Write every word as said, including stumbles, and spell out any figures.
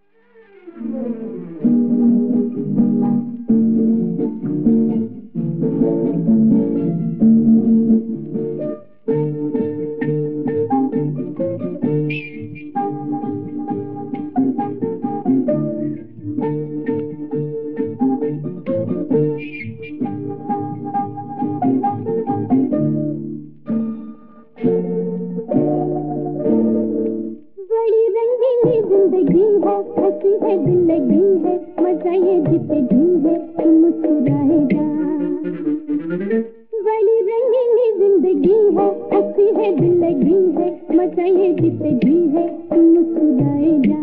जिंदगी है हंसी है दिल लगी है मजा ये जिसे भी है तू मुस्कुराए जा। बड़ी रंगीनी जिंदगी है हंसी है दिल लगी है मजा ये जिसे भी है तू मुस्कुराए जा।